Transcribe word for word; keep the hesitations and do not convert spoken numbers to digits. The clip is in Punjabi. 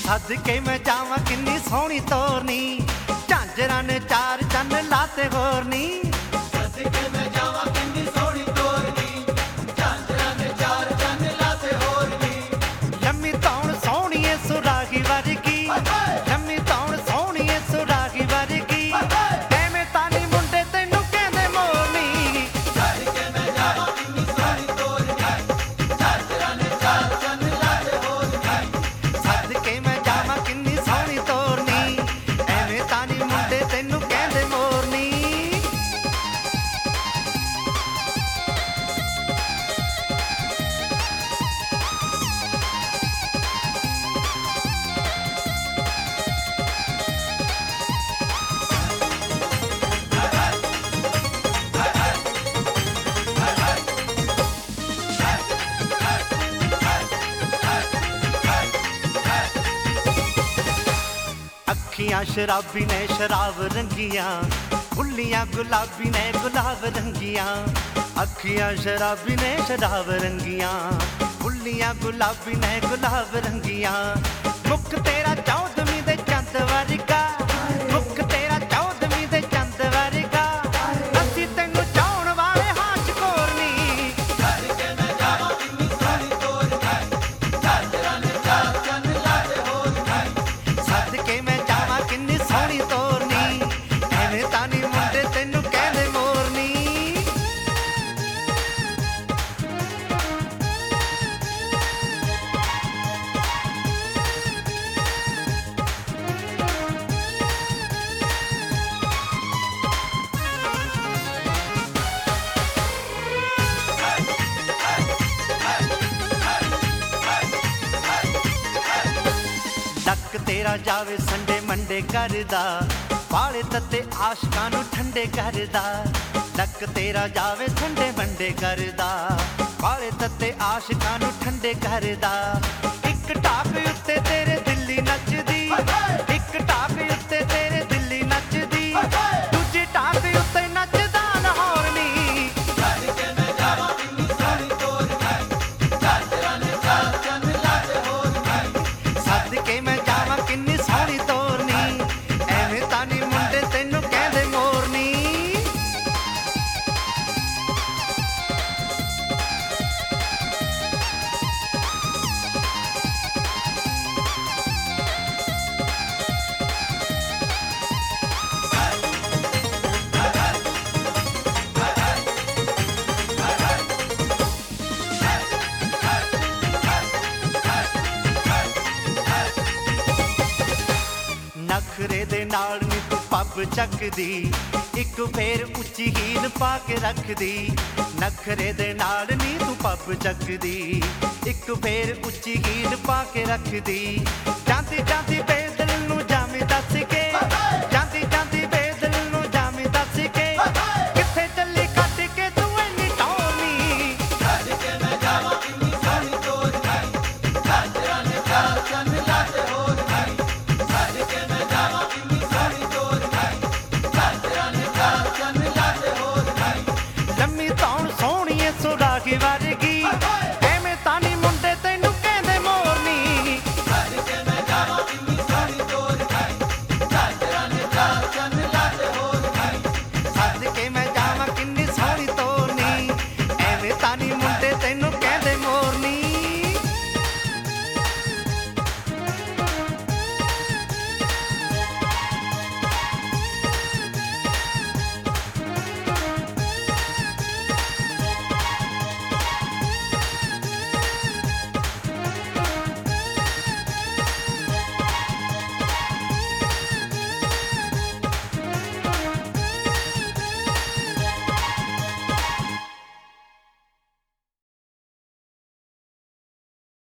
ਸਦਕੇ ਮੈਂ ਜਾਵਾਂ ਕਿੰਨੀ ਸੋਹਣੀ ਤੋਰਨੀ, ਝਾਂਜਰਾਂ ਨੇ ਚਾਰ ਚੰਨ ਲਾਤੇ ਹੋਰ ਨੀ। ਸਦਕੇ ਮੈਂ ਜਾਵਾਂ ਕਿੰਨੀ ਸੋਹਣੀ ਤੋਰਨੀ, ਝਾਂਜਰਾਂ ਨੇ ਚਾਰ ਚੰਨ ਲਾਤੇ ਹੋਰ ਨੀ। ਲੰਮੀ ਧੌਣ ਸੋਹਣੀਏ ਸੁਰਾਗੀ ਵਰਗੀ, ਲੰਮੀ ਧੌਣ ਸੋਹਣੀਏ ਸੁਰਾਗੀ ਵਰਗੀ, ਐਵੇਂ ਤਾਂ ਨੀ ਮੁੰਡੇ ਤੈਨੂੰ ਕਹਿੰਦੇ ਮੋਰਨੀ। ਸਦਕੇ ਮੈਂ ਜਾਵਾਂ ਕਿੰਨੀ ਸੋਹਣੀ ਤੋਰਨੀ, ਝਾਂਜਰਾਂ ਨੇ ਚਾਰ ਚੰਨ ਲਾਤੇ ਹੋਰ ਨੀ। ਸਦਕੇ ਮੈਂ ਜਾਵਾਂ ਕਿੰਨੀ ਸੋਹਣੀ ਤੋਰਨੀ, ਐਵੇਂ ਤਾਂ ਨੀ ਮੁੰਡੇ ਤੈਨੂੰ ਕਹਿੰਦੇ ਮੋਰਨੀ। ਅੱਖੀਆਂ ਸ਼ਰਾਬੀ ਨੇ ਸ਼ਰਾਬ ਰੰਗੀਆਂ, ਬੁੱਲੀਆਂ ਗੁਲਾਬੀ ਨੇ ਗੁਲਾਬ ਰੰਗੀਆਂ। ਅੱਖੀਆਂ ਸ਼ਰਾਬੀ ਨੇ ਸ਼ਰਾਬ ਰੰਗੀਆਂ, ਬੁੱਲੀਆਂ ਗੁਲਾਬੀ ਨੇ ਗੁਲਾਬ ਰੰਗੀਆਂ। ਮੁਖ ਤੇਰਾ ਚੌਦਵੀਂ ਦੇ ਚੰਦ ਵਰਗਾ, ਮੁਖ ਤੇਰਾ ਚੌਦਵੀਂ ਦੇ ਚੰਦ ਵਰਗਾ, ਅਸੀਂ ਤੈਨੂੰ ਚਾਹੁਣ ਵਾਲੇ ਹਾਸ਼ ਕੋਰਨੀ। ਸਦਕੇ ਮੈਂ ਜਾਵਾਂ ਕਿੰਨੀ ਸੋਹਣੀ ਤੋਰਨੀ, ਝਾਂਜਰਾਂ ਨੇ ਚਾਰ ਚੰਨ ਲਾਤੇ ਹੋਰ ਨੀ। ਸਦਕੇ ਮੈਂ ਜਾਵਾਂ ਕਿੰਨੀ ਸੋਹਣੀ ਤੋਰਨੀ, ਐਵੇਂ ਤਾਂ ਨੀ ਮੁੰਡੇ ਤੈਨੂੰ ਕਹਿੰਦੇ ਮੋਰਨੀ। ਲੱਕ ਤੇਰਾ ਜਾਵੇ ਸੰਡੇ ਮੰਡੇ ਕਰਦਾ, ਵਾਲੇ ਤੱਤੇ ਆਸ਼ਕਾਂ ਨੂੰ ਠੰਡੇ ਕਰਦਾ। ਲੱਕ ਤੇਰਾ ਜਾਵੇ ਸੰਡੇ ਮੰਡੇ ਕਰਦਾ, ਵਾਲੇ ਤੱਤੇ ਆਸ਼ਕਾਂ ਨੂੰ ਠੰਡੇ ਕਰਦਾ। ਇੱਕ ਢਾਕ ਉੱਤੇ ਤੇਰੇ ਦਿੱਲੀ ਨੱਚਦੀ, ਇੱਕ ਢਾਕ ਉੱਤੇ ਤੇਰੇ ਦਿੱਲੀ ਨੱਚਦੀ, ਦੂਜੀ ਢਾਕ ਉੱਤੇ ਨੱਚਦਾ ਲਾਹੌਰ ਨੀ। ਸਦਕੇ ਮੈਂ ਜਾਵਾਂ ਕਿੰਨੀ ਸੋਹਣੀ ਤੋਰਨੀ, ਝਾਂਜਰਾਂ ਨੇ ਚਾਰ ਚੰਨ ਲਾਤੇ ਹੋਰ ਨੀ। ਸਦਕੇ ਮੈਂ ਜਾਵਾਂ ਕਿੰਨੀ ਸੋਹਣੀ ਤੋਰਨੀ, ਐਵੇਂ ਤਾਂ ਨੀ ਮੁੰਡੇ ਤੈਨੂੰ ਕਹਿੰਦੇ ਮੋਰਨੀ। ਨਖਰੇ ਦੇ ਨਾਲ ਨੀ ਤੂੰ ਪੱਬ ਚੱਕਦੀ, ਇੱਕ ਫੇਰ ਉੱਚੀ ਹੀਲ ਪਾ ਕੇ ਰੱਖਦੀ। ਨਖਰੇ ਦੇ ਨਾਲ ਨੀ ਤੂੰ ਪੱਬ ਚੱਕਦੀ, ਇੱਕ ਫੇਰ ਉੱਚੀ ਹੀਲ ਪਾ ਕੇ ਰੱਖਦੀ। ਜਾਂਦੀ ਜਾਂਦੀ ਬੇਦਲ ਨੂੰ ਜਾਮੀ ਦੱਸ ਕੇ, ਜਾਂਦੀ ਜਾਂਦੀ ਬੇਦਲ ਨੂੰ ਜਾਮੀ ਦੱਸ ਕੇ, ਕਿੱਥੇ ਚੱਲੀ ਕੱਢ ਕੇ ਤੂੰ ਇੰਨੀ ਟੌਰਨੀ। ਸਦਕੇ ਮੈਂ ਜਾਵਾਂ ਕਿੰਨੀ ਸੋਹਣੀ ਤੋਰਨੀ, ਝਾਂਜਰਾਂ ਨੇ ਚਾਰ ਚੰਨ ਲਾਤੇ ਹੋਰ ਨੀ। ਸਦਕੇ ਮੈਂ ਜਾਵਾਂ ਕਿੰਨੀ ਸੋਹਣੀ ਤੋਰਨੀ, ਝਾਂਜਰਾਂ ਨੇ ਚਾਰ ਚੰਨ ਲਾਤੇ ਹੋਰ ਨੀ। ਲੰਮੀ ਧੌਣ ਸੋਹਣੀਏ ਸੁਰਾਗੀ ਵਰਗੀ,